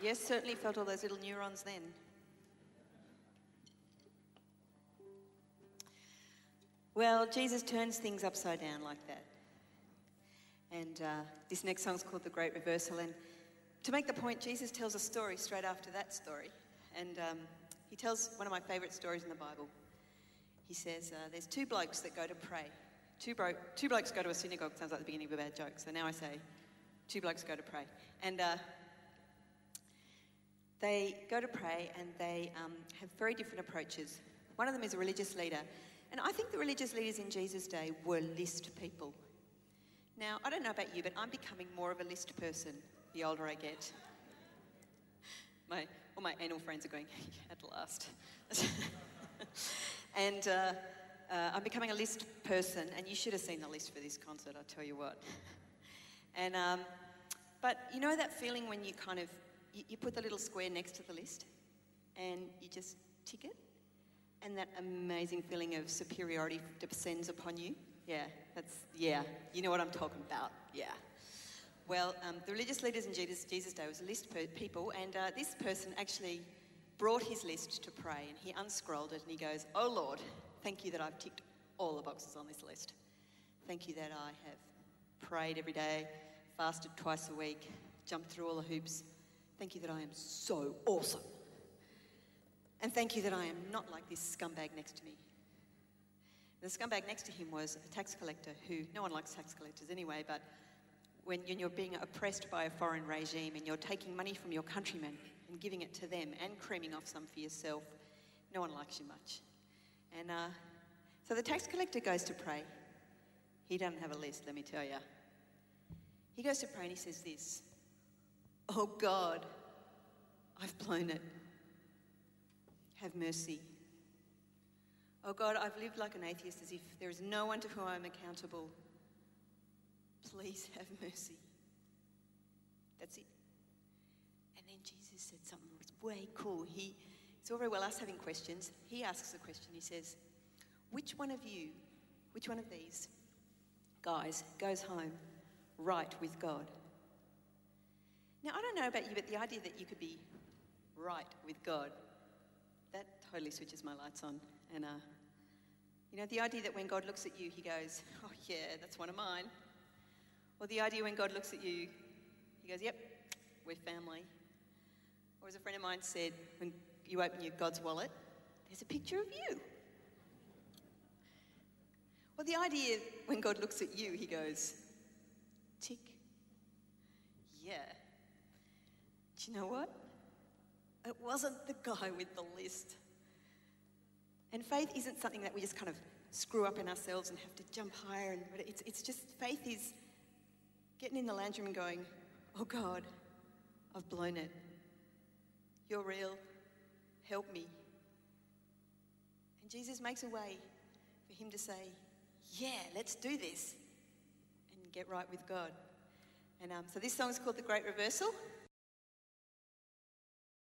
Yes, certainly felt all those little neurons then. Well, Jesus turns things upside down like that. And this next song's called The Great Reversal. And to make the point, Jesus tells a story straight after that story. And he tells one of my favourite stories in the Bible. He says, there's two blokes that go to pray. Two blokes go to a synagogue. Sounds like the beginning of a bad joke. So now I say, two blokes go to pray. And they go to pray and they have very different approaches. One of them is a religious leader. And I think the religious leaders in Jesus' day were list people. Now, I don't know about you, but I'm becoming more of a list person the older I get. All my anal friends are going, at last. And I'm becoming a list person, and you should have seen the list for this concert, I'll tell you what. And but you know that feeling when you kind of, you put the little square next to the list, and you just tick it, and that amazing feeling of superiority descends upon you? Yeah, you know what I'm talking about, yeah. Well, the religious leaders in Jesus' day was a list of people, and this person actually brought his list to pray, and he unscrolled it, and he goes, "Oh Lord, thank you that I've ticked all the boxes on this list. Thank you that I have prayed every day, fasted twice a week, jumped through all the hoops. Thank you that I am so awesome. And thank you that I am not like this scumbag next to me." The scumbag next to him was a tax collector who, no one likes tax collectors anyway, but when you're being oppressed by a foreign regime and you're taking money from your countrymen and giving it to them and creaming off some for yourself, no one likes you much. And so the tax collector goes to pray. He doesn't have a list, let me tell you. He goes to pray and he says this, "Oh God, I've blown it. Have mercy. Oh God, I've lived like an atheist as if there is no one to whom I'm accountable. Please have mercy." That's it. And then Jesus said something that was way cool. It's all very well us having questions. He asks a question. He says, which one of these guys goes home right with God? Now, I don't know about you, but the idea that you could be right with God, that totally switches my lights on. And, the idea that when God looks at you, he goes, "Oh, yeah, that's one of mine." Or the idea when God looks at you, he goes, "Yep, we're family." Or as a friend of mine said, when you open your God's wallet, there's a picture of you. Or the idea when God looks at you, he goes, "Tick. Yeah. Do you know what? It wasn't the guy with the list." And faith isn't something that we just kind of screw up in ourselves and have to jump higher. But it's just, faith is getting in the lounge room and going, "Oh God, I've blown it. You're real. Help me." And Jesus makes a way for him to say, "Yeah, let's do this," and get right with God. And so this song is called The Great Reversal.